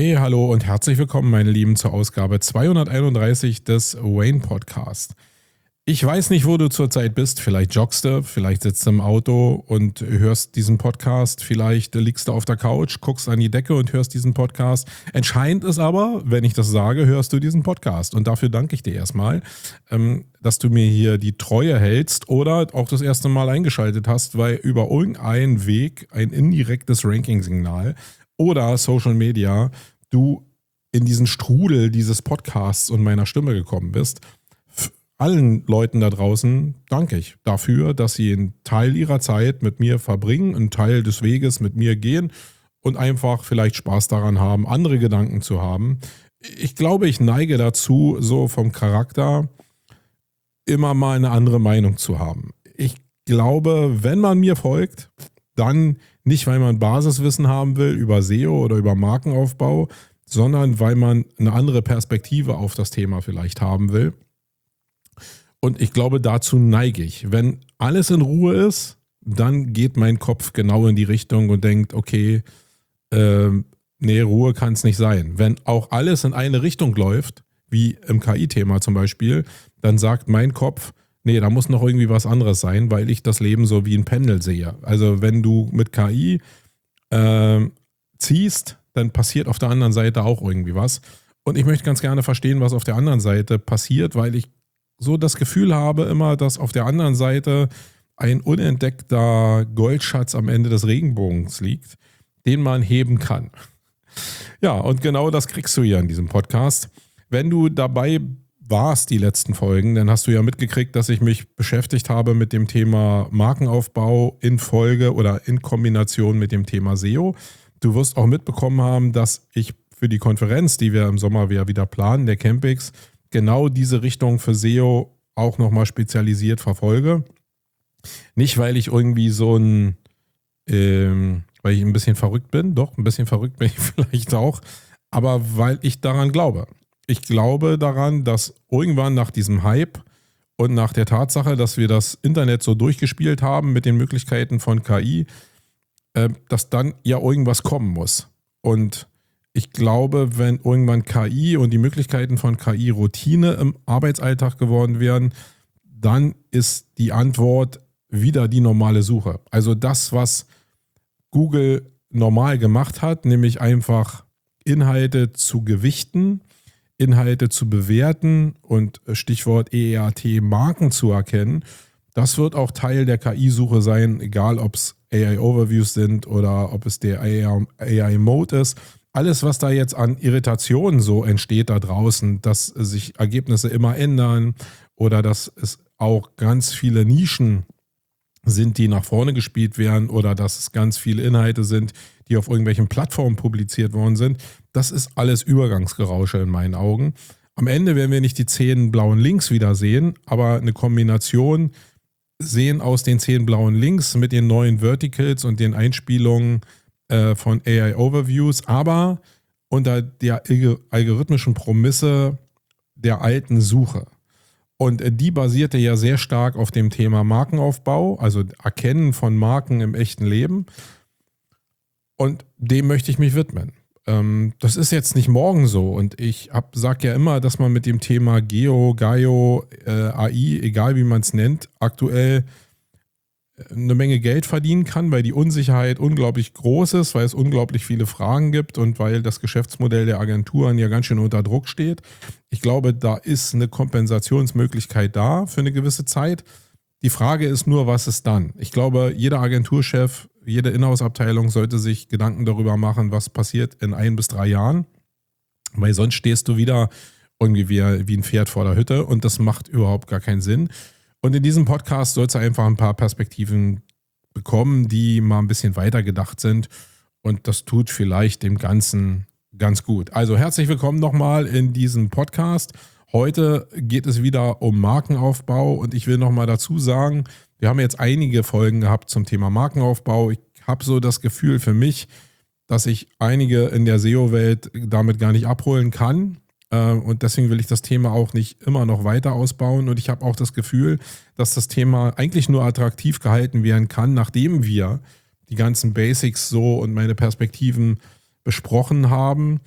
Hey, hallo und herzlich willkommen, meine Lieben, zur Ausgabe 231 des Wayne Podcast. Ich weiß nicht, wo du zurzeit bist. Vielleicht joggst du, vielleicht sitzt du im Auto und hörst diesen Podcast. Vielleicht liegst du auf der Couch, guckst an die Decke und hörst diesen Podcast. Entscheidend ist aber, wenn ich das sage, hörst du diesen Podcast. Und dafür danke ich dir erstmal, dass du mir hier die Treue hältst oder auch das erste Mal eingeschaltet hast, weil über irgendeinen Weg, ein indirektes Ranking-Signal oder Social Media, du in diesen Strudel dieses Podcasts und meiner Stimme gekommen bist. Allen Leuten da draußen danke ich dafür, dass sie einen Teil ihrer Zeit mit mir verbringen, einen Teil des Weges mit mir gehen und einfach vielleicht Spaß daran haben, andere Gedanken zu haben. Ich glaube, ich neige dazu, so vom Charakter immer mal eine andere Meinung zu haben. Ich glaube, wenn man mir folgt, dann nicht, weil man Basiswissen haben will über SEO oder über Markenaufbau, sondern weil man eine andere Perspektive auf das Thema vielleicht haben will. Und ich glaube, dazu neige ich. Wenn alles in Ruhe ist, dann geht mein Kopf genau in die Richtung und denkt, okay, nee, Ruhe kann es nicht sein. Wenn auch alles in eine Richtung läuft, wie im KI-Thema zum Beispiel, dann sagt mein Kopf, nee, da muss noch irgendwie was anderes sein, weil ich das Leben so wie ein Pendel sehe. Also wenn du mit KI ziehst, dann passiert auf der anderen Seite auch irgendwie was. Und ich möchte ganz gerne verstehen, was auf der anderen Seite passiert, weil ich so das Gefühl habe immer, dass auf der anderen Seite ein unentdeckter Goldschatz am Ende des Regenbogens liegt, den man heben kann. Ja, und genau das kriegst du hier in diesem Podcast. Wenn du dabei warst, die letzten Folgen, dann hast du ja mitgekriegt, dass ich mich beschäftigt habe mit dem Thema Markenaufbau in Folge oder in Kombination mit dem Thema SEO. Du wirst auch mitbekommen haben, dass ich für die Konferenz, die wir im Sommer wieder planen, der Campix, genau diese Richtung für SEO auch nochmal spezialisiert verfolge. Nicht, weil ich irgendwie weil ich ein bisschen verrückt bin, doch, ein bisschen verrückt bin ich vielleicht auch, aber weil ich daran glaube. Ich glaube daran, dass irgendwann nach diesem Hype und nach der Tatsache, dass wir das Internet so durchgespielt haben mit den Möglichkeiten von KI, dass dann ja irgendwas kommen muss. Und ich glaube, wenn irgendwann KI und die Möglichkeiten von KI Routine im Arbeitsalltag geworden wären, dann ist die Antwort wieder die normale Suche. Also das, was Google normal gemacht hat, nämlich einfach Inhalte zu gewichten, Inhalte zu bewerten und Stichwort EEAT Marken zu erkennen, das wird auch Teil der KI-Suche sein, egal ob es AI-Overviews sind oder ob es der AI-Mode ist. Alles, was da jetzt an Irritationen so entsteht da draußen, dass sich Ergebnisse immer ändern oder dass es auch ganz viele Nischen sind, die nach vorne gespielt werden oder dass es ganz viele Inhalte sind, die auf irgendwelchen Plattformen publiziert worden sind, das ist alles Übergangsgerausche in meinen Augen. Am Ende werden wir nicht die 10 blauen Links wiedersehen, aber eine Kombination sehen aus den 10 blauen Links mit den neuen Verticals und den Einspielungen von AI-Overviews, aber unter der algorithmischen Prämisse der alten Suche. Und die basierte ja sehr stark auf dem Thema Markenaufbau, also Erkennen von Marken im echten Leben. Und dem möchte ich mich widmen. Das ist jetzt nicht morgen so. Und ich sage ja immer, dass man mit dem Thema Geo, AI, egal wie man es nennt, aktuell eine Menge Geld verdienen kann, weil die Unsicherheit unglaublich groß ist, weil es unglaublich viele Fragen gibt und weil das Geschäftsmodell der Agenturen ja ganz schön unter Druck steht. Ich glaube, da ist eine Kompensationsmöglichkeit da für eine gewisse Zeit. Die Frage ist nur, was ist dann? Ich glaube, jeder Agenturchef, jede Inhouse-Abteilung sollte sich Gedanken darüber machen, was passiert in 1 bis 3 Jahren, weil sonst stehst du wieder irgendwie wie ein Pferd vor der Hütte und das macht überhaupt gar keinen Sinn. Und in diesem Podcast sollst du einfach ein paar Perspektiven bekommen, die mal ein bisschen weiter gedacht sind. Und das tut vielleicht dem Ganzen ganz gut. Also herzlich willkommen nochmal in diesem Podcast. Heute geht es wieder um Markenaufbau. Und ich will nochmal dazu sagen, wir haben jetzt einige Folgen gehabt zum Thema Markenaufbau. Ich habe so das Gefühl für mich, dass ich einige in der SEO-Welt damit gar nicht abholen kann. Und deswegen will ich das Thema auch nicht immer noch weiter ausbauen. Und ich habe auch das Gefühl, dass das Thema eigentlich nur attraktiv gehalten werden kann, nachdem wir die ganzen Basics so und meine Perspektiven besprochen haben,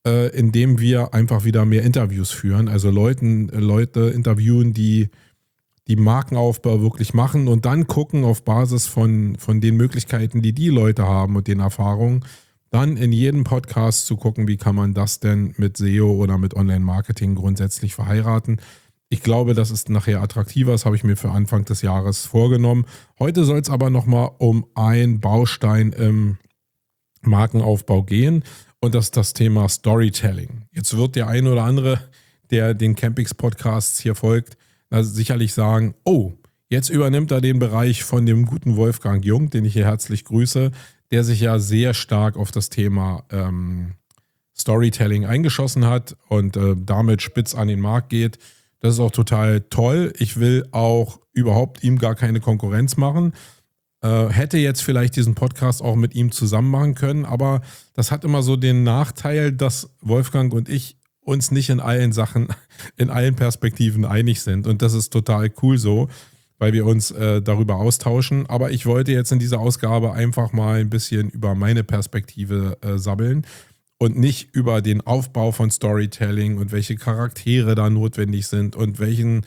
indem wir einfach wieder mehr Interviews führen. Also Leute interviewen, die Markenaufbau wirklich machen und dann gucken auf Basis von den Möglichkeiten, die Leute haben und den Erfahrungen, dann in jedem Podcast zu gucken, wie kann man das denn mit SEO oder mit Online-Marketing grundsätzlich verheiraten. Ich glaube, das ist nachher attraktiver, das habe ich mir für Anfang des Jahres vorgenommen. Heute soll es aber nochmal um einen Baustein im Markenaufbau gehen und das ist das Thema Storytelling. Jetzt wird der ein oder andere, der den Campix-Podcasts hier folgt, sicherlich sagen, oh, jetzt übernimmt er den Bereich von dem guten Wolfgang Jung, den ich hier herzlich grüße, der sich ja sehr stark auf das Thema Storytelling eingeschossen hat und damit spitz an den Markt geht. Das ist auch total toll. Ich will auch überhaupt ihm gar keine Konkurrenz machen. Hätte jetzt vielleicht diesen Podcast auch mit ihm zusammen machen können, aber das hat immer so den Nachteil, dass Wolfgang und ich uns nicht in allen Sachen, in allen Perspektiven einig sind. Und das ist total cool so, weil wir uns darüber austauschen. Aber ich wollte jetzt in dieser Ausgabe einfach mal ein bisschen über meine Perspektive sabbeln und nicht über den Aufbau von Storytelling und welche Charaktere da notwendig sind und welchen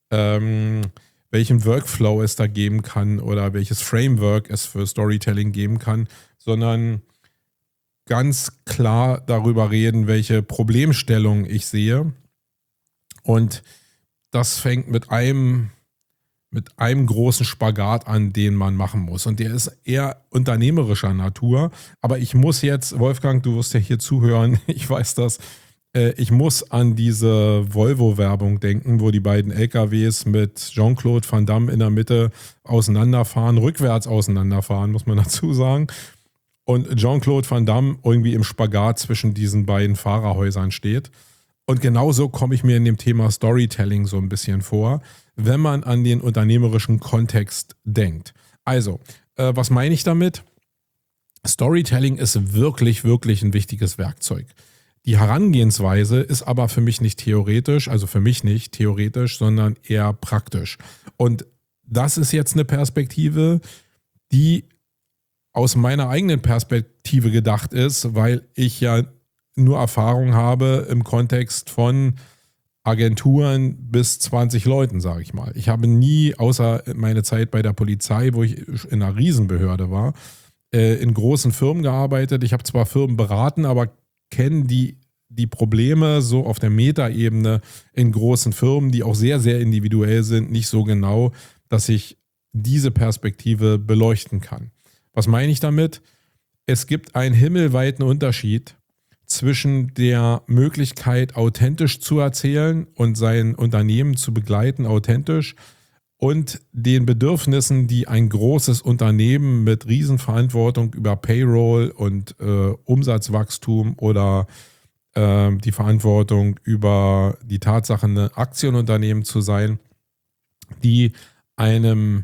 Workflow es da geben kann oder welches Framework es für Storytelling geben kann, sondern ganz klar darüber reden, welche Problemstellung ich sehe. Und das fängt mit einem großen Spagat an, den man machen muss. Und der ist eher unternehmerischer Natur. Aber ich muss jetzt, Wolfgang, du wirst ja hier zuhören, ich weiß das, ich muss an diese Volvo-Werbung denken, wo die beiden LKWs mit Jean-Claude Van Damme in der Mitte auseinanderfahren, rückwärts auseinanderfahren, muss man dazu sagen. Und Jean-Claude Van Damme irgendwie im Spagat zwischen diesen beiden Fahrerhäusern steht. Und genauso komme ich mir in dem Thema Storytelling so ein bisschen vor, wenn man an den unternehmerischen Kontext denkt. Also, was meine ich damit? Storytelling ist wirklich, wirklich ein wichtiges Werkzeug. Die Herangehensweise ist aber für mich nicht theoretisch, also für mich nicht theoretisch, sondern eher praktisch. Und das ist jetzt eine Perspektive, die aus meiner eigenen Perspektive gedacht ist, weil ich ja nur Erfahrung habe im Kontext von Agenturen bis 20 Leuten, sage ich mal. Ich habe nie, außer meine Zeit bei der Polizei, wo ich in einer Riesenbehörde war, in großen Firmen gearbeitet. Ich habe zwar Firmen beraten, aber kenne die Probleme so auf der Metaebene in großen Firmen, die auch sehr, sehr individuell sind, nicht so genau, dass ich diese Perspektive beleuchten kann. Was meine ich damit? Es gibt einen himmelweiten Unterschied zwischen der Möglichkeit, authentisch zu erzählen und sein Unternehmen zu begleiten, authentisch, und den Bedürfnissen, die ein großes Unternehmen mit Riesenverantwortung über Payroll und Umsatzwachstum oder die Verantwortung über die Tatsache, ein Aktienunternehmen zu sein, die einer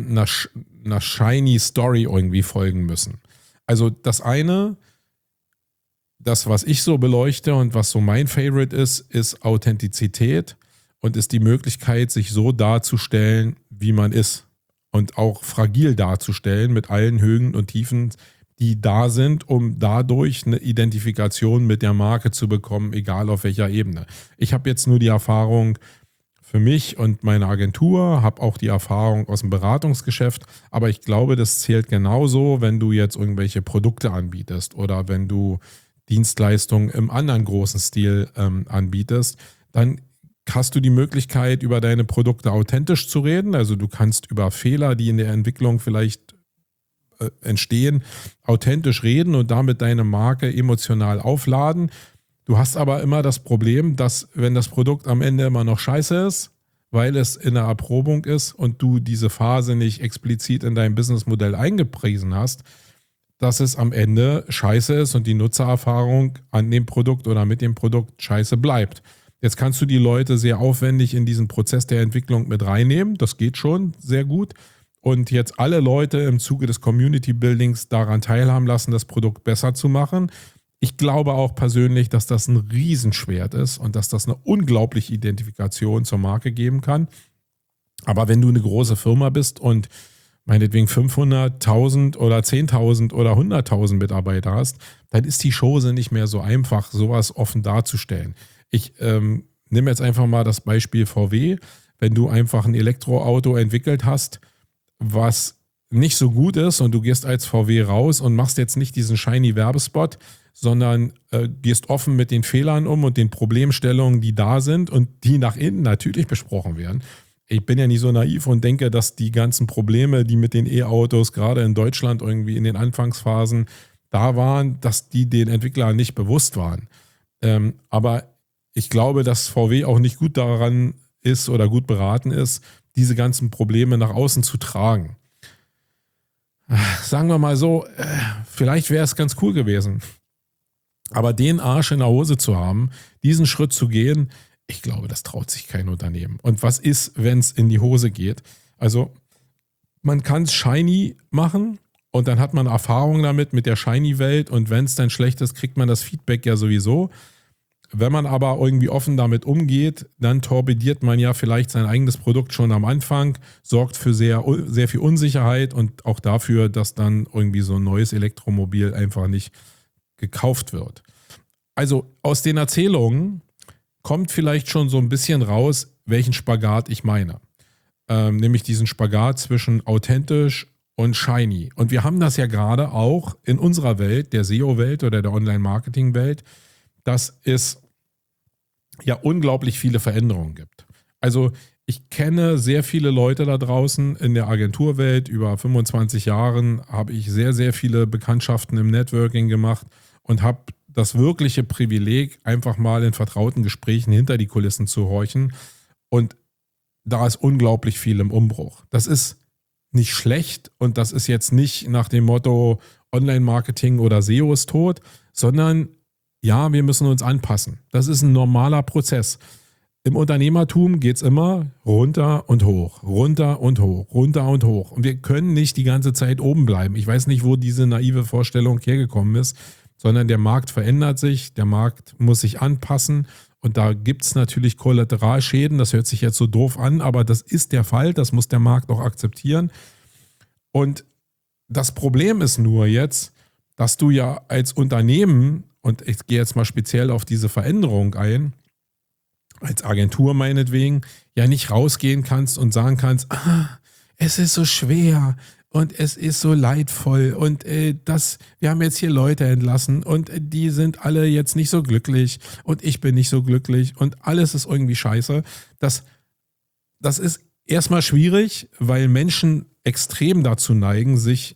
shiny Story irgendwie folgen müssen. Also das eine, das, was ich so beleuchte und was so mein Favorite ist Authentizität und ist die Möglichkeit, sich so darzustellen, wie man ist und auch fragil darzustellen mit allen Höhen und Tiefen, die da sind, um dadurch eine Identifikation mit der Marke zu bekommen, egal auf welcher Ebene. Ich habe jetzt nur die Erfahrung für mich und meine Agentur, habe auch die Erfahrung aus dem Beratungsgeschäft, aber ich glaube, das zählt genauso, wenn du jetzt irgendwelche Produkte anbietest oder wenn du Dienstleistungen im anderen großen Stil anbietest, dann hast du die Möglichkeit, über deine Produkte authentisch zu reden. Also du kannst über Fehler, die in der Entwicklung vielleicht entstehen, authentisch reden und damit deine Marke emotional aufladen. Du hast aber immer das Problem, dass wenn das Produkt am Ende immer noch scheiße ist, weil es in der Erprobung ist und du diese Phase nicht explizit in deinem Businessmodell eingepriesen hast, dass es am Ende scheiße ist und die Nutzererfahrung an dem Produkt oder mit dem Produkt scheiße bleibt. Jetzt kannst du die Leute sehr aufwendig in diesen Prozess der Entwicklung mit reinnehmen. Das geht schon sehr gut. Und jetzt alle Leute im Zuge des Community Buildings daran teilhaben lassen, das Produkt besser zu machen. Ich glaube auch persönlich, dass das ein Riesenschwert ist und dass das eine unglaubliche Identifikation zur Marke geben kann. Aber wenn du eine große Firma bist und meinetwegen 500.000 oder 10.000 oder 100.000 Mitarbeiter hast, dann ist die Chose nicht mehr so einfach, sowas offen darzustellen. Ich nehme jetzt einfach mal das Beispiel VW. Wenn du einfach ein Elektroauto entwickelt hast, was nicht so gut ist und du gehst als VW raus und machst jetzt nicht diesen shiny Werbespot, sondern gehst offen mit den Fehlern um und den Problemstellungen, die da sind und die nach innen natürlich besprochen werden. Ich bin ja nicht so naiv und denke, dass die ganzen Probleme, die mit den E-Autos gerade in Deutschland irgendwie in den Anfangsphasen da waren, dass die den Entwicklern nicht bewusst waren. Aber ich glaube, dass VW auch nicht gut daran ist oder gut beraten ist, diese ganzen Probleme nach außen zu tragen. Sagen wir mal so, vielleicht wäre es ganz cool gewesen. Aber den Arsch in der Hose zu haben, diesen Schritt zu gehen, ich glaube, das traut sich kein Unternehmen. Und was ist, wenn es in die Hose geht? Also man kann es shiny machen und dann hat man Erfahrung damit mit der Shiny-Welt und wenn es dann schlecht ist, kriegt man das Feedback ja sowieso. Wenn man aber irgendwie offen damit umgeht, dann torpediert man ja vielleicht sein eigenes Produkt schon am Anfang, sorgt für sehr, sehr viel Unsicherheit und auch dafür, dass dann irgendwie so ein neues Elektromobil einfach nicht gekauft wird. Also aus den Erzählungen kommt vielleicht schon so ein bisschen raus, welchen Spagat ich meine. Nämlich diesen Spagat zwischen authentisch und shiny. Und wir haben das ja gerade auch in unserer Welt, der SEO-Welt oder der Online-Marketing-Welt, dass es ja unglaublich viele Veränderungen gibt. Also ich kenne sehr viele Leute da draußen in der Agenturwelt. Über 25 Jahren habe ich sehr, sehr viele Bekanntschaften im Networking gemacht und habe das wirkliche Privileg, einfach mal in vertrauten Gesprächen hinter die Kulissen zu horchen. Und da ist unglaublich viel im Umbruch. Das ist nicht schlecht und das ist jetzt nicht nach dem Motto Online-Marketing oder SEO ist tot, sondern ja, wir müssen uns anpassen. Das ist ein normaler Prozess. Im Unternehmertum geht es immer runter und hoch, runter und hoch, runter und hoch. Und wir können nicht die ganze Zeit oben bleiben. Ich weiß nicht, wo diese naive Vorstellung hergekommen ist, sondern der Markt verändert sich, der Markt muss sich anpassen und da gibt es natürlich Kollateralschäden. Das hört sich jetzt so doof an, aber das ist der Fall, das muss der Markt auch akzeptieren. Und das Problem ist nur jetzt, dass du ja als Unternehmen, und ich gehe jetzt mal speziell auf diese Veränderung ein, als Agentur meinetwegen, ja nicht rausgehen kannst und sagen kannst, es ist so schwer und es ist so leidvoll und wir haben jetzt hier Leute entlassen und die sind alle jetzt nicht so glücklich und ich bin nicht so glücklich und alles ist irgendwie scheiße. Das ist erstmal schwierig, weil Menschen extrem dazu neigen, sich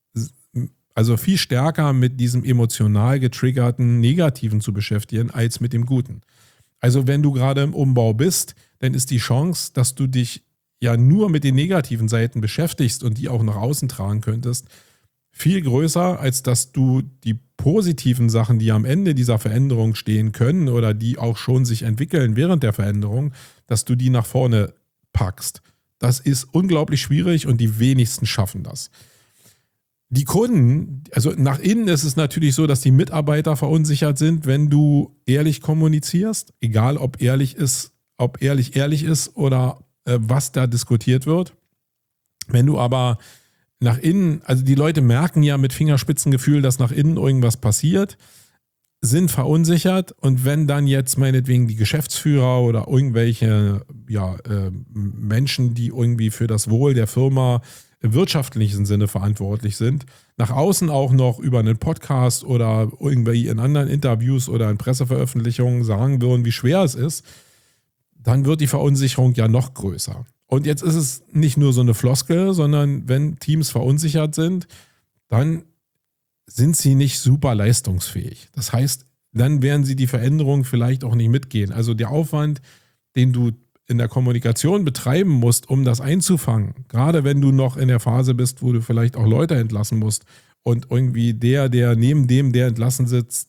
also viel stärker mit diesem emotional getriggerten Negativen zu beschäftigen, als mit dem Guten. Also wenn du gerade im Umbau bist, dann ist die Chance, dass du dich ja nur mit den negativen Seiten beschäftigst und die auch nach außen tragen könntest, viel größer, als dass du die positiven Sachen, die am Ende dieser Veränderung stehen können oder die auch schon sich entwickeln während der Veränderung, dass du die nach vorne packst. Das ist unglaublich schwierig und die wenigsten schaffen das. Die Kunden, also nach innen ist es natürlich so, dass die Mitarbeiter verunsichert sind, wenn du ehrlich kommunizierst, egal ob ehrlich ist oder was da diskutiert wird. Wenn du aber nach innen, also die Leute merken ja mit Fingerspitzengefühl, dass nach innen irgendwas passiert, sind verunsichert und wenn dann jetzt meinetwegen die Geschäftsführer oder irgendwelche Menschen, die irgendwie für das Wohl der Firma im wirtschaftlichen Sinne verantwortlich sind, nach außen auch noch über einen Podcast oder irgendwie in anderen Interviews oder in Presseveröffentlichungen sagen würden, wie schwer es ist, dann wird die Verunsicherung ja noch größer. Und jetzt ist es nicht nur so eine Floskel, sondern wenn Teams verunsichert sind, dann sind sie nicht super leistungsfähig. Das heißt, dann werden sie die Veränderung vielleicht auch nicht mitgehen. Also der Aufwand, den du in der Kommunikation betreiben musst, um das einzufangen, gerade wenn du noch in der Phase bist, wo du vielleicht auch Leute entlassen musst und irgendwie der neben dem, der entlassen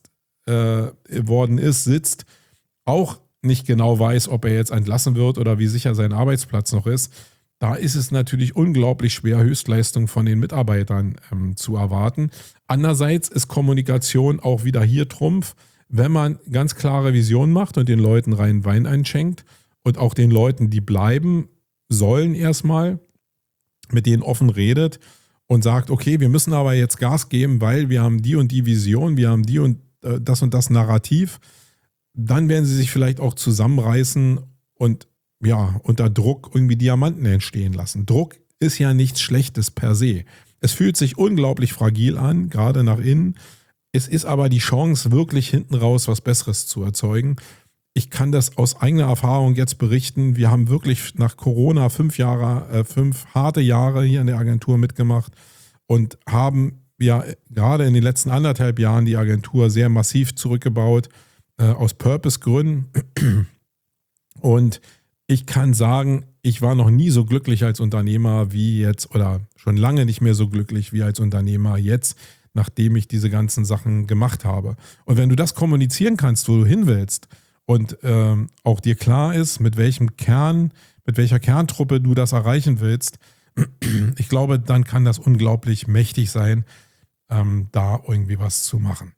worden ist, sitzt, auch nicht genau weiß, ob er jetzt entlassen wird oder wie sicher sein Arbeitsplatz noch ist, da ist es natürlich unglaublich schwer, Höchstleistung von den Mitarbeitern zu erwarten. Andererseits ist Kommunikation auch wieder hier Trumpf, wenn man ganz klare Visionen macht und den Leuten reinen Wein einschenkt und auch den Leuten, die bleiben sollen erstmal, mit denen offen redet und sagt, okay, wir müssen aber jetzt Gas geben, weil wir haben die und die Vision, wir haben die und das Narrativ, dann werden sie sich vielleicht auch zusammenreißen und ja, unter Druck irgendwie Diamanten entstehen lassen. Druck ist ja nichts Schlechtes per se. Es fühlt sich unglaublich fragil an, gerade nach innen. Es ist aber die Chance, wirklich hinten raus was Besseres zu erzeugen. Ich kann das aus eigener Erfahrung jetzt berichten. Wir haben wirklich nach Corona 5 harte Jahre hier in der Agentur mitgemacht und haben ja gerade in den letzten 1,5 Jahren die Agentur sehr massiv zurückgebaut, aus Purpose-Gründen. Und ich kann sagen, ich war noch nie so glücklich als Unternehmer wie jetzt oder schon lange nicht mehr so glücklich wie als Unternehmer jetzt, nachdem ich diese ganzen Sachen gemacht habe. Und wenn du das kommunizieren kannst, wo du hin willst und auch dir klar ist, mit welcher Kerntruppe du das erreichen willst, ich glaube, dann kann das unglaublich mächtig sein, da irgendwie was zu machen.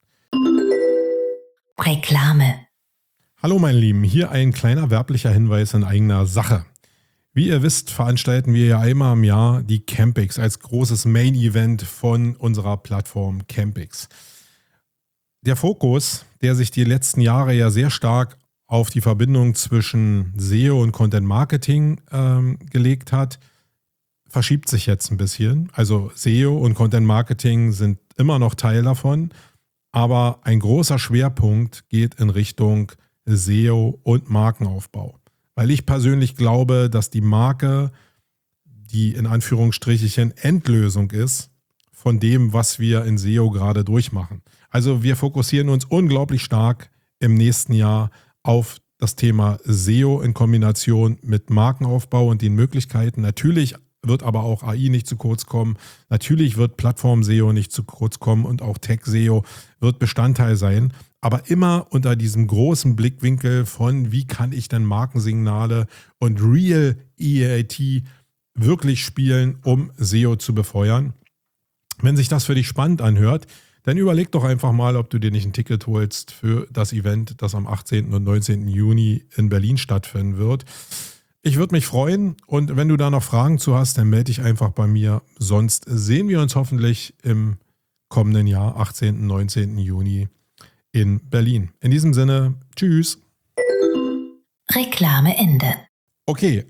Reklame. Hallo meine Lieben, hier ein kleiner werblicher Hinweis in eigener Sache. Wie ihr wisst, veranstalten wir ja einmal im Jahr die Campix als großes Main-Event von unserer Plattform Campix. Der Fokus, der sich die letzten Jahre ja sehr stark auf die Verbindung zwischen SEO und Content Marketing gelegt hat, verschiebt sich jetzt ein bisschen. Also SEO und Content Marketing sind immer noch Teil davon, aber ein großer Schwerpunkt geht in Richtung SEO und Markenaufbau. Weil ich persönlich glaube, dass die Marke die in Anführungsstrichen Endlösung ist von dem, was wir in SEO gerade durchmachen. Also wir fokussieren uns unglaublich stark im nächsten Jahr auf das Thema SEO in Kombination mit Markenaufbau und den Möglichkeiten. Natürlich wird aber auch AI nicht zu kurz kommen. Natürlich wird Plattform-SEO nicht zu kurz kommen und auch Tech-SEO wird Bestandteil sein. Aber immer unter diesem großen Blickwinkel von, wie kann ich denn Markensignale und Real EAT wirklich spielen, um SEO zu befeuern. Wenn sich das für dich spannend anhört, dann überleg doch einfach mal, ob du dir nicht ein Ticket holst für das Event, das am 18. und 19. Juni in Berlin stattfinden wird. Ich würde mich freuen und wenn du da noch Fragen zu hast, dann melde dich einfach bei mir. Sonst sehen wir uns hoffentlich im kommenden Jahr, 18. und 19. Juni in Berlin. In diesem Sinne, tschüss. Reklame Ende. Okay,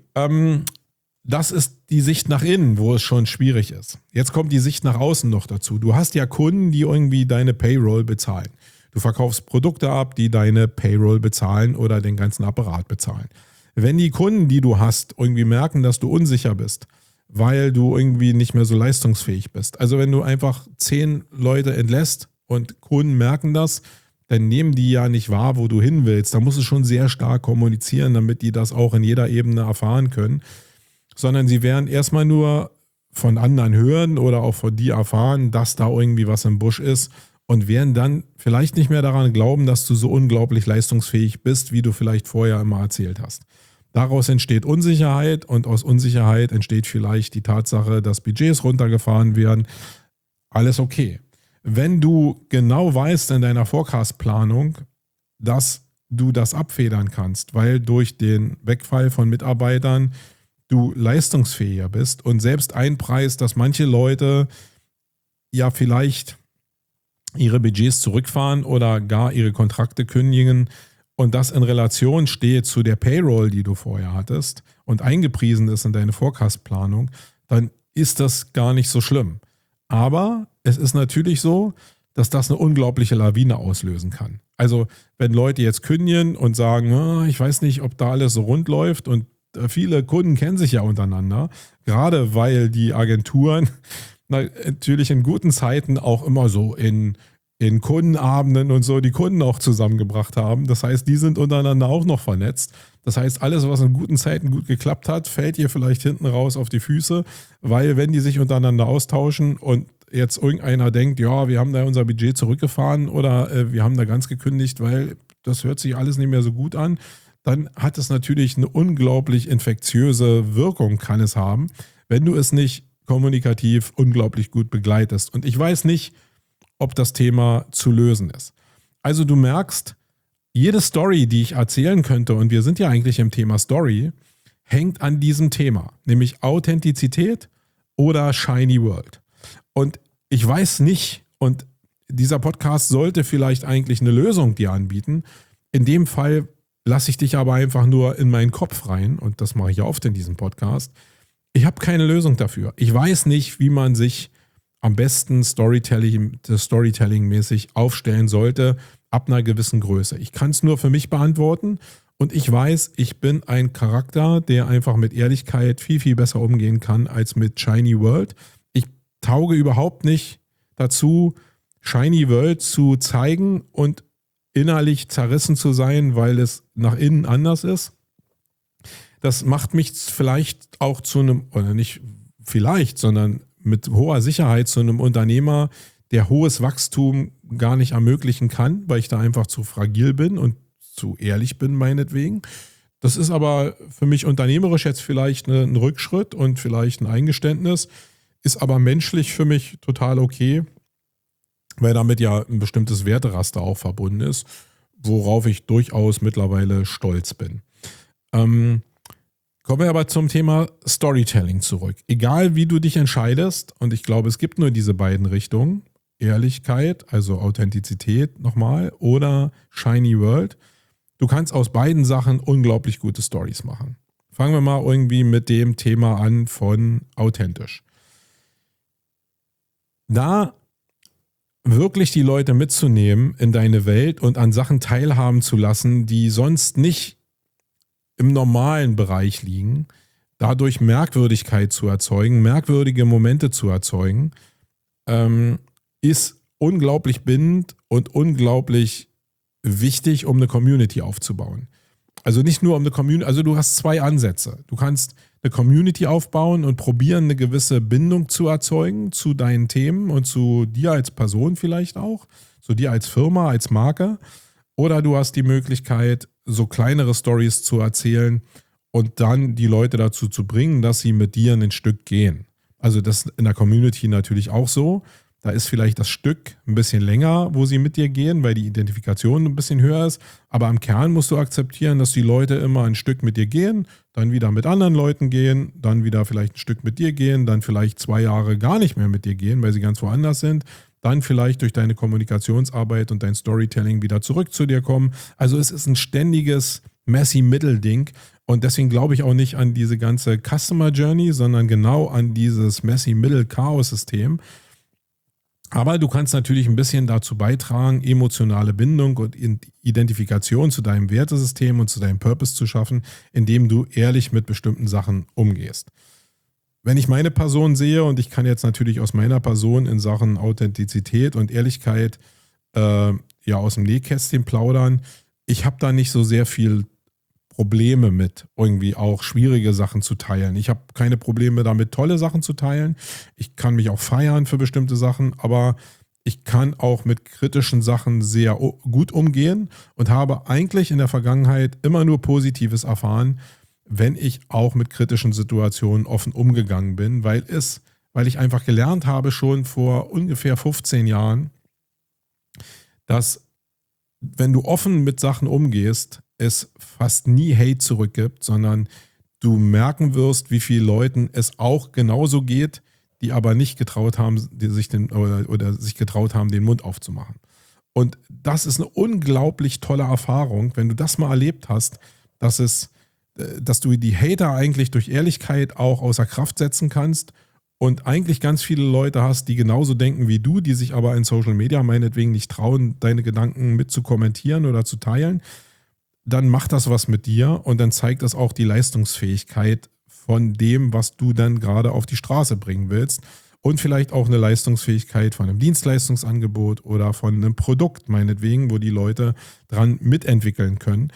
das ist die Sicht nach innen, wo es schon schwierig ist. Jetzt kommt die Sicht nach außen noch dazu. Du hast ja Kunden, die irgendwie deine Payroll bezahlen. Du verkaufst Produkte ab, die deine Payroll bezahlen oder den ganzen Apparat bezahlen. Wenn die Kunden, die du hast, irgendwie merken, dass du unsicher bist, weil du irgendwie nicht mehr so leistungsfähig bist. Also wenn du einfach 10 Leute entlässt und Kunden merken das, dann nehmen die ja nicht wahr, wo du hin willst. Da musst du schon sehr stark kommunizieren, damit die das auch in jeder Ebene erfahren können. Sondern sie werden erstmal nur von anderen hören oder auch von dir erfahren, dass da irgendwie was im Busch ist und werden dann vielleicht nicht mehr daran glauben, dass du so unglaublich leistungsfähig bist, wie du vielleicht vorher immer erzählt hast. Daraus entsteht Unsicherheit und aus Unsicherheit entsteht vielleicht die Tatsache, dass Budgets runtergefahren werden. Alles okay. Wenn du genau weißt in deiner Forecast-Planung, dass du das abfedern kannst, weil durch den Wegfall von Mitarbeitern du leistungsfähiger bist und selbst einpreist, dass manche Leute ja vielleicht ihre Budgets zurückfahren oder gar ihre Kontrakte kündigen und das in Relation steht zu der Payroll, die du vorher hattest und eingepriesen ist in deine Forecast-Planung, dann ist das gar nicht so schlimm. Aber es ist natürlich so, dass das eine unglaubliche Lawine auslösen kann. Also wenn Leute jetzt kündigen und sagen, ich weiß nicht, ob da alles so rund läuft und viele Kunden kennen sich ja untereinander, gerade weil die Agenturen natürlich in guten Zeiten auch immer so in Kundenabenden und so die Kunden auch zusammengebracht haben. Das heißt, die sind untereinander auch noch vernetzt. Das heißt, alles, was in guten Zeiten gut geklappt hat, fällt ihr vielleicht hinten raus auf die Füße, weil wenn die sich untereinander austauschen und jetzt irgendeiner denkt, ja, wir haben da unser Budget zurückgefahren oder wir haben da ganz gekündigt, weil das hört sich alles nicht mehr so gut an, dann hat es natürlich eine unglaublich infektiöse Wirkung, kann es haben, wenn du es nicht kommunikativ unglaublich gut begleitest. Und ich weiß nicht, ob das Thema zu lösen ist. Also du merkst, jede Story, die ich erzählen könnte, und wir sind ja eigentlich im Thema Story, hängt an diesem Thema, nämlich Authentizität oder Shiny World. Und ich weiß nicht, und dieser Podcast sollte vielleicht eigentlich eine Lösung dir anbieten. In dem Fall lasse ich dich aber einfach nur in meinen Kopf rein, und das mache ich ja oft in diesem Podcast. Ich habe keine Lösung dafür. Ich weiß nicht, wie man sich am besten Storytelling-mäßig aufstellen sollte ab einer gewissen Größe. Ich kann es nur für mich beantworten, und ich weiß, ich bin ein Charakter, der einfach mit Ehrlichkeit viel, viel besser umgehen kann als mit Shiny World. Ich tauge überhaupt nicht dazu, Shiny World zu zeigen und innerlich zerrissen zu sein, weil es nach innen anders ist. Das macht mich vielleicht auch zu einem, oder nicht vielleicht, sondern mit hoher Sicherheit zu einem Unternehmer, der hohes Wachstum gar nicht ermöglichen kann, weil ich da einfach zu fragil bin und zu ehrlich bin, meinetwegen. Das ist aber für mich unternehmerisch jetzt vielleicht ein Rückschritt und vielleicht ein Eingeständnis, ist aber menschlich für mich total okay, weil damit ja ein bestimmtes Werteraster auch verbunden ist, worauf ich durchaus mittlerweile stolz bin. Kommen wir aber zum Thema Storytelling zurück. Egal wie du dich entscheidest, und ich glaube, es gibt nur diese beiden Richtungen, Ehrlichkeit, also Authentizität nochmal, oder Shiny World, du kannst aus beiden Sachen unglaublich gute Stories machen. Fangen wir mal irgendwie mit dem Thema an von authentisch. Da wirklich die Leute mitzunehmen in deine Welt und an Sachen teilhaben zu lassen, die sonst nicht im normalen Bereich liegen, dadurch Merkwürdigkeit zu erzeugen, merkwürdige Momente zu erzeugen, ist unglaublich bindend und unglaublich wichtig, um eine Community aufzubauen. Also nicht nur um eine Community, also du hast zwei Ansätze. Du kannst eine Community aufbauen und probieren, eine gewisse Bindung zu erzeugen zu deinen Themen und zu dir als Person vielleicht auch, zu dir als Firma, als Marke. Oder du hast die Möglichkeit, so kleinere Stories zu erzählen und dann die Leute dazu zu bringen, dass sie mit dir ein Stück gehen. Also das ist in der Community natürlich auch so. Da ist vielleicht das Stück ein bisschen länger, wo sie mit dir gehen, weil die Identifikation ein bisschen höher ist. Aber im Kern musst du akzeptieren, dass die Leute immer ein Stück mit dir gehen, dann wieder mit anderen Leuten gehen, dann wieder vielleicht ein Stück mit dir gehen, dann vielleicht 2 Jahre gar nicht mehr mit dir gehen, weil sie ganz woanders sind, dann vielleicht durch deine Kommunikationsarbeit und dein Storytelling wieder zurück zu dir kommen. Also es ist ein ständiges Messy-Middle-Ding. Und deswegen glaube ich auch nicht an diese ganze Customer Journey, sondern genau an dieses Messy-Middle-Chaos-System. Aber du kannst natürlich ein bisschen dazu beitragen, emotionale Bindung und Identifikation zu deinem Wertesystem und zu deinem Purpose zu schaffen, indem du ehrlich mit bestimmten Sachen umgehst. Wenn ich meine Person sehe, und ich kann jetzt natürlich aus meiner Person in Sachen Authentizität und Ehrlichkeit aus dem Nähkästchen plaudern, ich habe da nicht so sehr viel Probleme mit, irgendwie auch schwierige Sachen zu teilen. Ich habe keine Probleme damit, tolle Sachen zu teilen. Ich kann mich auch feiern für bestimmte Sachen, aber ich kann auch mit kritischen Sachen sehr gut umgehen und habe eigentlich in der Vergangenheit immer nur Positives erfahren, wenn ich auch mit kritischen Situationen offen umgegangen bin, weil ich einfach gelernt habe schon vor ungefähr 15 Jahren, dass wenn du offen mit Sachen umgehst, es fast nie Hate zurückgibt, sondern du merken wirst, wie vielen Leuten es auch genauso geht, die aber nicht getraut haben, sich getraut haben, den Mund aufzumachen. Und das ist eine unglaublich tolle Erfahrung, wenn du das mal erlebt hast, dass du die Hater eigentlich durch Ehrlichkeit auch außer Kraft setzen kannst und eigentlich ganz viele Leute hast, die genauso denken wie du, die sich aber in Social Media meinetwegen nicht trauen, deine Gedanken mit zu kommentieren oder zu teilen. Dann macht das was mit dir und dann zeigt das auch die Leistungsfähigkeit von dem, was du dann gerade auf die Straße bringen willst, und vielleicht auch eine Leistungsfähigkeit von einem Dienstleistungsangebot oder von einem Produkt meinetwegen, wo die Leute dran mitentwickeln können.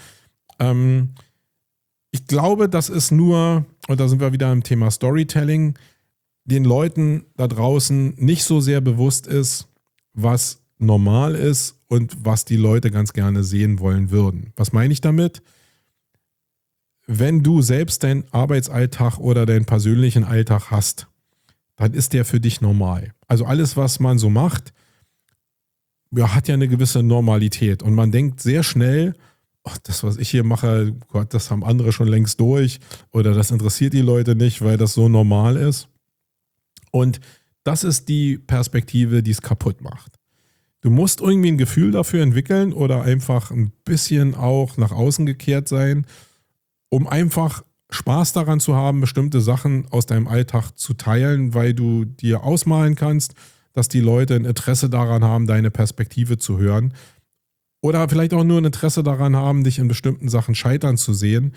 Ich glaube, das ist nur, und da sind wir wieder im Thema Storytelling, den Leuten da draußen nicht so sehr bewusst ist, was normal ist und was die Leute ganz gerne sehen wollen würden. Was meine ich damit? Wenn du selbst deinen Arbeitsalltag oder deinen persönlichen Alltag hast, dann ist der für dich normal. Also alles, was man so macht, hat ja eine gewisse Normalität. Und man denkt sehr schnell, das, was ich hier mache, Gott, das haben andere schon längst durch oder das interessiert die Leute nicht, weil das so normal ist. Und das ist die Perspektive, die es kaputt macht. Du musst irgendwie ein Gefühl dafür entwickeln oder einfach ein bisschen auch nach außen gekehrt sein, um einfach Spaß daran zu haben, bestimmte Sachen aus deinem Alltag zu teilen, weil du dir ausmalen kannst, dass die Leute ein Interesse daran haben, deine Perspektive zu hören. Oder vielleicht auch nur ein Interesse daran haben, dich in bestimmten Sachen scheitern zu sehen.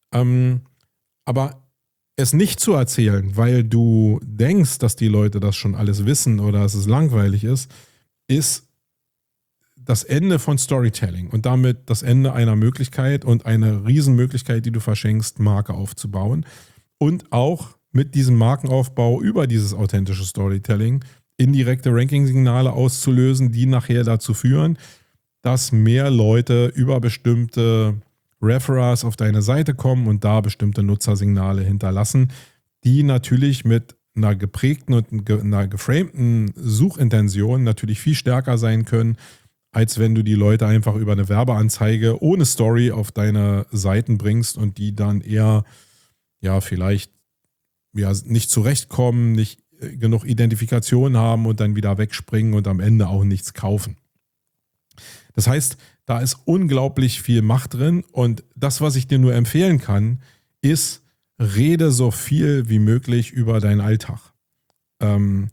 Aber es nicht zu erzählen, weil du denkst, dass die Leute das schon alles wissen oder dass es langweilig ist das Ende von Storytelling und damit das Ende einer Möglichkeit und eine Riesenmöglichkeit, die du verschenkst, Marke aufzubauen und auch mit diesem Markenaufbau über dieses authentische Storytelling indirekte Ranking-Signale auszulösen, die nachher dazu führen, dass mehr Leute über bestimmte Referrals auf deine Seite kommen und da bestimmte Nutzersignale hinterlassen, die natürlich mit einer geprägten und einer geframten Suchintention natürlich viel stärker sein können, als wenn du die Leute einfach über eine Werbeanzeige ohne Story auf deine Seiten bringst und die dann eher vielleicht nicht zurechtkommen, nicht genug Identifikation haben und dann wieder wegspringen und am Ende auch nichts kaufen. Das heißt, da ist unglaublich viel Macht drin und das, was ich dir nur empfehlen kann, ist, rede so viel wie möglich über deinen Alltag. Und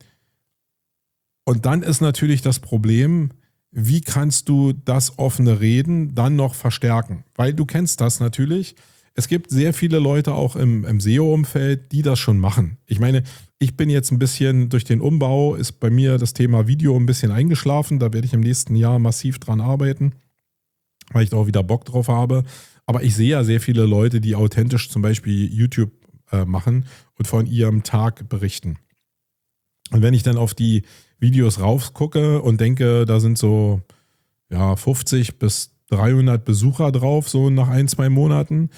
dann ist natürlich das Problem, wie kannst du das offene Reden dann noch verstärken? Weil du kennst das natürlich. Es gibt sehr viele Leute auch im SEO-Umfeld, die das schon machen. Ich meine, ich bin jetzt ein bisschen durch den Umbau, ist bei mir das Thema Video ein bisschen eingeschlafen. Da werde ich im nächsten Jahr massiv dran arbeiten, weil ich da auch wieder Bock drauf habe. Aber ich sehe ja sehr viele Leute, die authentisch zum Beispiel YouTube machen und von ihrem Tag berichten. Und wenn ich dann auf die Videos raufgucke und denke, da sind so 50 bis 300 Besucher drauf, so nach 1-2 Monaten,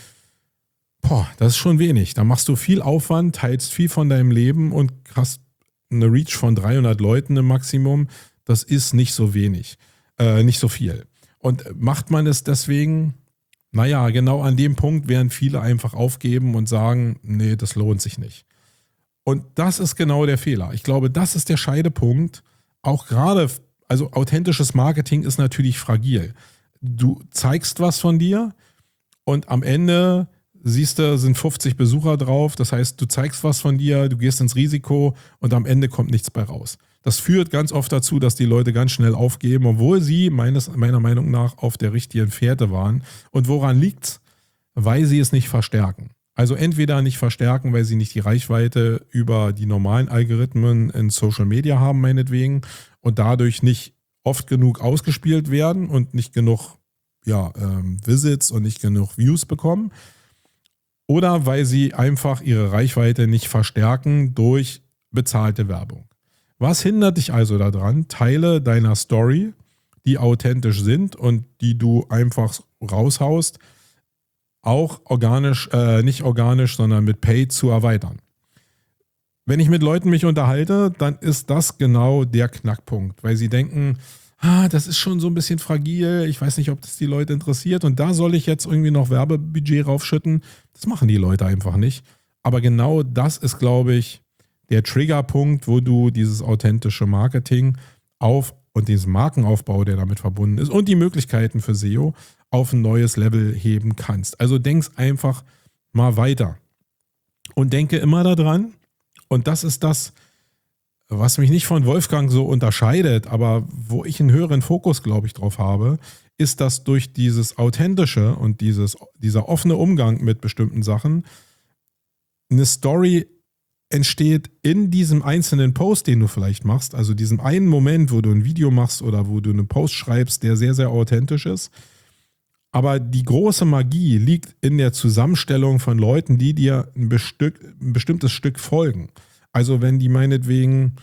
das ist schon wenig. Da machst du viel Aufwand, teilst viel von deinem Leben und hast eine Reach von 300 Leuten im Maximum. Das ist nicht so wenig, nicht so viel. Und macht man es deswegen? Naja, genau an dem Punkt werden viele einfach aufgeben und sagen, nee, das lohnt sich nicht. Und das ist genau der Fehler. Ich glaube, das ist der Scheidepunkt. Auch gerade, also authentisches Marketing ist natürlich fragil. Du zeigst was von dir und am Ende siehst du, sind 50 Besucher drauf. Das heißt, du zeigst was von dir, du gehst ins Risiko und am Ende kommt nichts bei raus. Das führt ganz oft dazu, dass die Leute ganz schnell aufgeben, obwohl sie meiner Meinung nach auf der richtigen Fährte waren. Und woran liegt's? Weil sie es nicht verstärken. Also entweder nicht verstärken, weil sie nicht die Reichweite über die normalen Algorithmen in Social Media haben, meinetwegen, und dadurch nicht oft genug ausgespielt werden und nicht genug Visits und nicht genug Views bekommen. Oder weil sie einfach ihre Reichweite nicht verstärken durch bezahlte Werbung. Was hindert dich also daran? Teile deiner Story, die authentisch sind und die du einfach raushaust, auch organisch, nicht organisch, sondern mit Paid zu erweitern. Wenn ich mit Leuten mich unterhalte, dann ist das genau der Knackpunkt, weil sie denken, das ist schon so ein bisschen fragil, ich weiß nicht, ob das die Leute interessiert und da soll ich jetzt irgendwie noch Werbebudget raufschütten. Das machen die Leute einfach nicht. Aber genau das ist, glaube ich, der Triggerpunkt, wo du dieses authentische Marketing und diesen Markenaufbau, der damit verbunden ist und die Möglichkeiten für SEO auf ein neues Level heben kannst. Also denk's einfach mal weiter und denke immer daran, und das ist das, was mich nicht von Wolfgang so unterscheidet, aber wo ich einen höheren Fokus, glaube ich, drauf habe, ist, dass durch dieses Authentische und dieser offene Umgang mit bestimmten Sachen eine Story entsteht in diesem einzelnen Post, den du vielleicht machst, also diesem einen Moment, wo du ein Video machst oder wo du einen Post schreibst, der sehr, sehr authentisch ist. Aber die große Magie liegt in der Zusammenstellung von Leuten, die dir ein bestimmtes Stück folgen. Also wenn die meinetwegen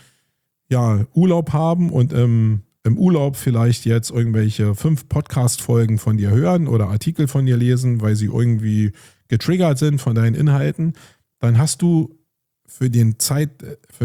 Urlaub haben und im Urlaub vielleicht jetzt irgendwelche 5 Podcast-Folgen von dir hören oder Artikel von dir lesen, weil sie irgendwie getriggert sind von deinen Inhalten, dann hast du für die Zeit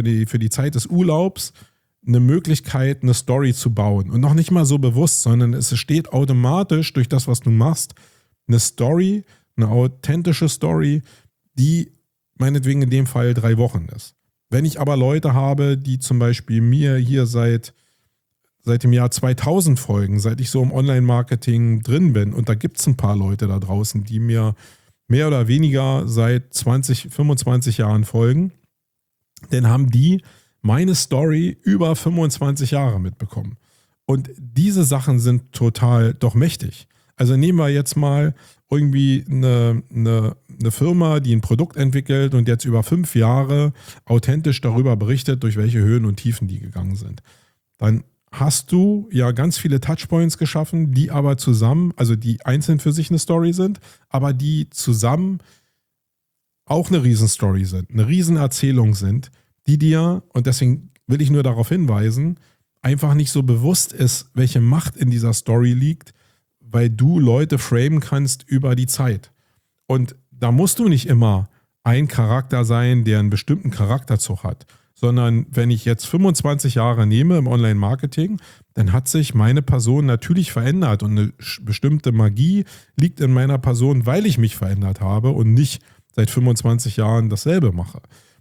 des Urlaubs eine Möglichkeit, eine Story zu bauen. Und noch nicht mal so bewusst, sondern es steht automatisch durch das, was du machst, eine Story, eine authentische Story, die meinetwegen in dem Fall 3 Wochen ist. Wenn ich aber Leute habe, die zum Beispiel mir hier seit dem Jahr 2000 folgen, seit ich so im Online-Marketing drin bin, und da gibt es ein paar Leute da draußen, die mir mehr oder weniger seit 20, 25 Jahren folgen, dann haben die meine Story über 25 Jahre mitbekommen. Und diese Sachen sind total doch mächtig. Also nehmen wir jetzt mal irgendwie eine Firma, die ein Produkt entwickelt und jetzt über 5 Jahre authentisch darüber berichtet, durch welche Höhen und Tiefen die gegangen sind. Dann hast du ja ganz viele Touchpoints geschaffen, die aber zusammen, also die einzeln für sich eine Story sind, aber die zusammen auch eine Riesenstory sind, eine Riesenerzählung sind, die dir, und deswegen will ich nur darauf hinweisen, einfach nicht so bewusst ist, welche Macht in dieser Story liegt, weil du Leute framen kannst über die Zeit. Und da musst du nicht immer ein Charakter sein, der einen bestimmten Charakterzug hat, sondern wenn ich jetzt 25 Jahre nehme im Online-Marketing, dann hat sich meine Person natürlich verändert und eine bestimmte Magie liegt in meiner Person, weil ich mich verändert habe und nicht seit 25 Jahren dasselbe mache.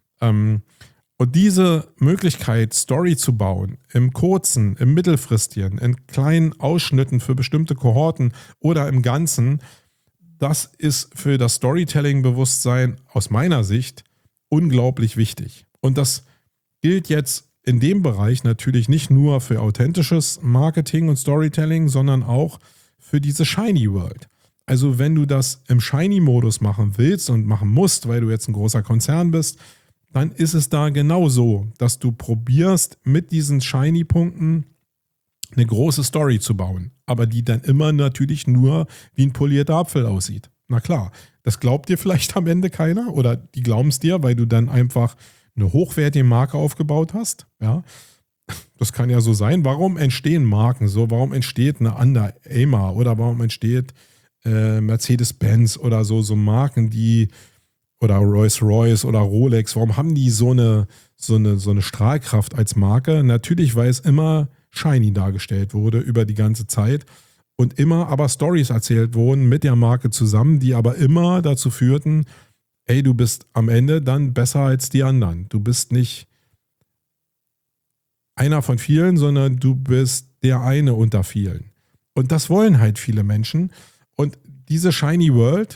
Und diese Möglichkeit, Story zu bauen, im kurzen, im mittelfristigen, in kleinen Ausschnitten für bestimmte Kohorten oder im Ganzen, das ist für das Storytelling-Bewusstsein aus meiner Sicht unglaublich wichtig. Und das gilt jetzt in dem Bereich natürlich nicht nur für authentisches Marketing und Storytelling, sondern auch für diese Shiny World. Also wenn du das im Shiny-Modus machen willst und machen musst, weil du jetzt ein großer Konzern bist, dann ist es da genauso, dass du probierst, mit diesen Shiny-Punkten eine große Story zu bauen, aber die dann immer natürlich nur wie ein polierter Apfel aussieht. Na klar, das glaubt dir vielleicht am Ende keiner oder die glauben es dir, weil du dann einfach eine hochwertige Marke aufgebaut hast. Ja, das kann ja so sein. Warum entstehen Marken so? Warum entsteht eine Under Armour oder warum entsteht Mercedes-Benz oder so Marken, die oder Rolls-Royce oder Rolex, warum haben die so eine Strahlkraft als Marke? Natürlich, weil es immer shiny dargestellt wurde über die ganze Zeit und immer aber Stories erzählt wurden mit der Marke zusammen, die aber immer dazu führten, ey, du bist am Ende dann besser als die anderen. Du bist nicht einer von vielen, sondern du bist der eine unter vielen. Und das wollen halt viele Menschen. Und diese Shiny World,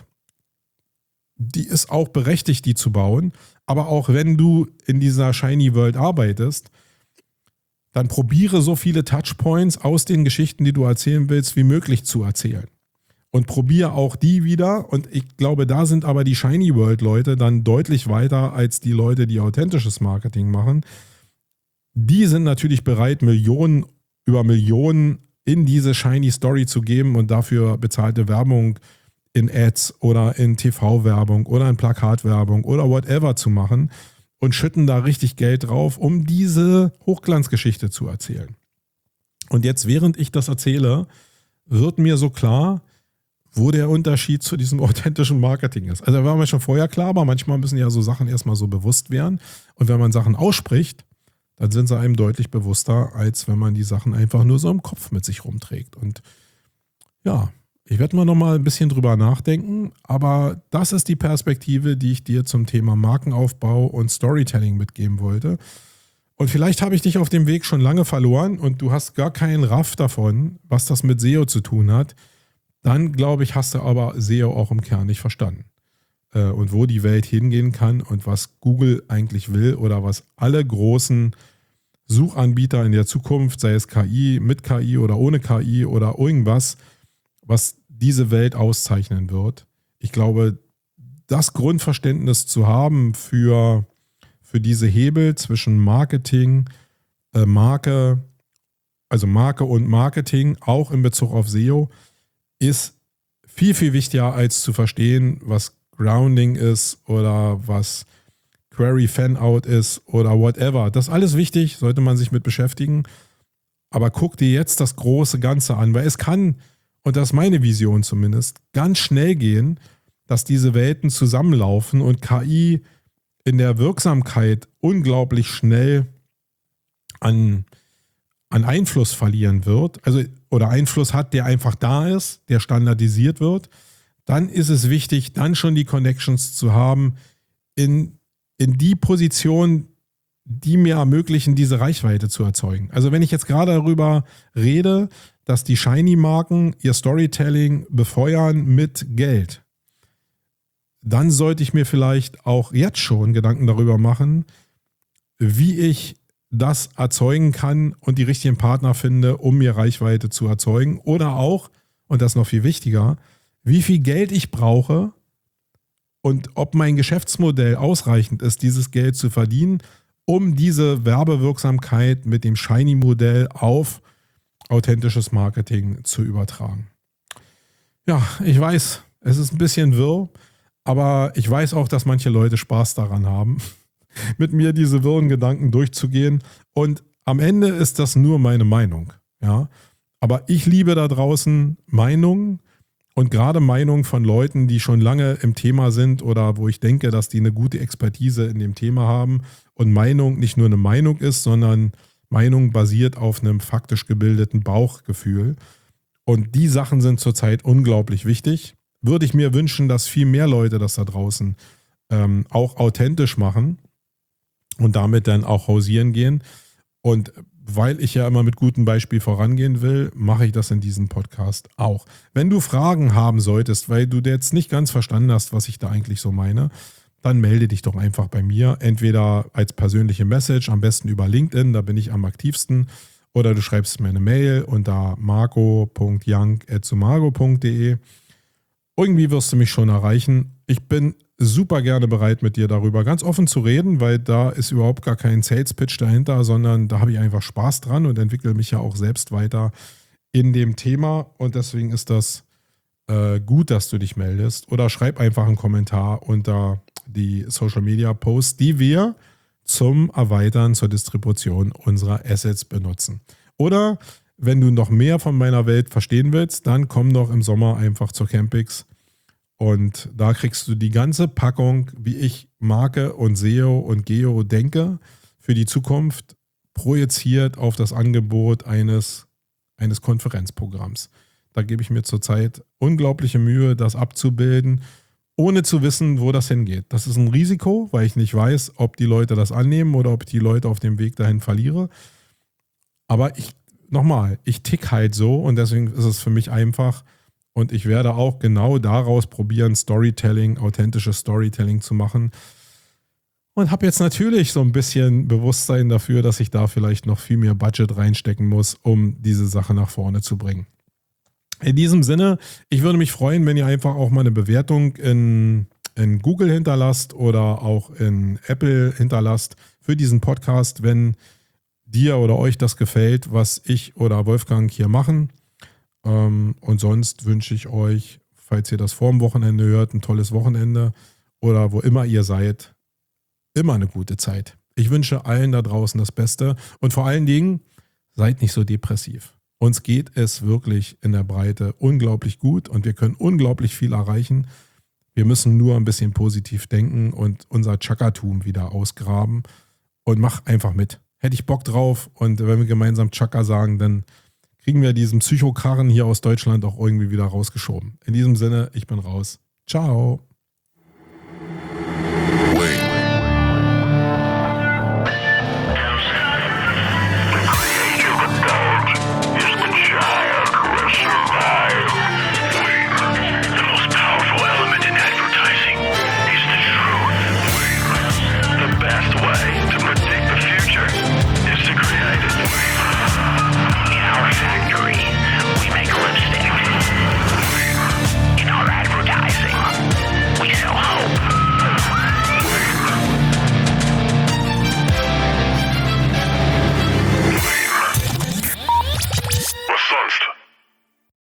die ist auch berechtigt, die zu bauen. Aber auch wenn du in dieser Shiny World arbeitest, dann probiere so viele Touchpoints aus den Geschichten, die du erzählen willst, wie möglich zu erzählen. Und probiere auch die wieder. Und ich glaube, da sind aber die Shiny World Leute dann deutlich weiter als die Leute, die authentisches Marketing machen. Die sind natürlich bereit, Millionen über Millionen in diese Shiny Story zu geben und dafür bezahlte Werbung in Ads oder in TV-Werbung oder in Plakatwerbung oder whatever zu machen und schütten da richtig Geld drauf, um diese Hochglanzgeschichte zu erzählen. Und jetzt, während ich das erzähle, wird mir so klar, wo der Unterschied zu diesem authentischen Marketing ist. Also war mir schon vorher klar, aber manchmal müssen ja so Sachen erstmal so bewusst werden. Und wenn man Sachen ausspricht, dann sind sie einem deutlich bewusster, als wenn man die Sachen einfach nur so im Kopf mit sich rumträgt. Und ja, ich werde mal nochmal ein bisschen drüber nachdenken, aber das ist die Perspektive, die ich dir zum Thema Markenaufbau und Storytelling mitgeben wollte. Und vielleicht habe ich dich auf dem Weg schon lange verloren und du hast gar keinen Raff davon, was das mit SEO zu tun hat. Dann, glaube ich, hast du aber SEO auch im Kern nicht verstanden. Und wo die Welt hingehen kann und was Google eigentlich will oder was alle großen Suchanbieter in der Zukunft, sei es KI, mit KI oder ohne KI oder irgendwas, was diese Welt auszeichnen wird. Ich glaube, das Grundverständnis zu haben für diese Hebel zwischen Marketing, Marke und Marketing, auch in Bezug auf SEO, ist viel, viel wichtiger als zu verstehen, was Grounding ist oder was Query Fanout ist oder whatever. Das ist alles wichtig, sollte man sich mit beschäftigen. Aber guck dir jetzt das große Ganze an, weil es kann, und das ist meine Vision zumindest, ganz schnell gehen, dass diese Welten zusammenlaufen und KI in der Wirksamkeit unglaublich schnell an Einfluss verlieren wird, also oder Einfluss hat, der einfach da ist, der standardisiert wird, dann ist es wichtig, dann schon die Connections zu haben in die Position, die mir ermöglichen, diese Reichweite zu erzeugen. Also wenn ich jetzt gerade darüber rede, dass die Shiny-Marken ihr Storytelling befeuern mit Geld, dann sollte ich mir vielleicht auch jetzt schon Gedanken darüber machen, wie ich das erzeugen kann und die richtigen Partner finde, um mir Reichweite zu erzeugen. Oder auch, und das ist noch viel wichtiger, wie viel Geld ich brauche und ob mein Geschäftsmodell ausreichend ist, dieses Geld zu verdienen, um diese Werbewirksamkeit mit dem Shiny-Modell auf authentisches Marketing zu übertragen. Ja, ich weiß, es ist ein bisschen wirr, aber ich weiß auch, dass manche Leute Spaß daran haben, mit mir diese wirren Gedanken durchzugehen. Und am Ende ist das nur meine Meinung. Ja? Aber ich liebe da draußen Meinungen und gerade Meinungen von Leuten, die schon lange im Thema sind oder wo ich denke, dass die eine gute Expertise in dem Thema haben und Meinung nicht nur eine Meinung ist, sondern Meinung basiert auf einem faktisch gebildeten Bauchgefühl. Und die Sachen sind zurzeit unglaublich wichtig. Würde ich mir wünschen, dass viel mehr Leute das da draußen auch authentisch machen und damit dann auch hausieren gehen. Und weil ich ja immer mit gutem Beispiel vorangehen will, mache ich das in diesem Podcast auch. Wenn du Fragen haben solltest, weil du jetzt nicht ganz verstanden hast, was ich da eigentlich so meine, dann melde dich doch einfach bei mir. Entweder als persönliche Message, am besten über LinkedIn, da bin ich am aktivsten. Oder du schreibst mir eine Mail unter marco.young@sumago.de. Irgendwie wirst du mich schon erreichen. Ich bin super gerne bereit, mit dir darüber ganz offen zu reden, weil da ist überhaupt gar kein Sales-Pitch dahinter, sondern da habe ich einfach Spaß dran und entwickle mich ja auch selbst weiter in dem Thema. Und deswegen ist das gut, dass du dich meldest. Oder schreib einfach einen Kommentar unter die Social-Media-Posts, die wir zum Erweitern zur Distribution unserer Assets benutzen. Oder wenn du noch mehr von meiner Welt verstehen willst, dann komm doch im Sommer einfach zur Campix. Und da kriegst du die ganze Packung, wie ich Marke und SEO und Geo denke, für die Zukunft projiziert auf das Angebot eines Konferenzprogramms. Da gebe ich mir zurzeit unglaubliche Mühe, das abzubilden, ohne zu wissen, wo das hingeht. Das ist ein Risiko, weil ich nicht weiß, ob die Leute das annehmen oder ob ich die Leute auf dem Weg dahin verliere. Aber ich tick halt so und deswegen ist es für mich einfach. Und ich werde auch genau daraus probieren, Storytelling, authentisches Storytelling zu machen. Und habe jetzt natürlich so ein bisschen Bewusstsein dafür, dass ich da vielleicht noch viel mehr Budget reinstecken muss, um diese Sache nach vorne zu bringen. In diesem Sinne, ich würde mich freuen, wenn ihr einfach auch mal eine Bewertung in Google hinterlasst oder auch in Apple hinterlasst für diesen Podcast, wenn dir oder euch das gefällt, was ich oder Wolfgang hier machen. Und sonst wünsche ich euch, falls ihr das vor dem Wochenende hört, ein tolles Wochenende oder wo immer ihr seid, immer eine gute Zeit. Ich wünsche allen da draußen das Beste und vor allen Dingen, seid nicht so depressiv. Uns geht es wirklich in der Breite unglaublich gut und wir können unglaublich viel erreichen. Wir müssen nur ein bisschen positiv denken und unser Chakatum wieder ausgraben und mach einfach mit. Hätte ich Bock drauf und wenn wir gemeinsam Chaka sagen, dann kriegen wir diesen Psychokarren hier aus Deutschland auch irgendwie wieder rausgeschoben. In diesem Sinne, ich bin raus. Ciao.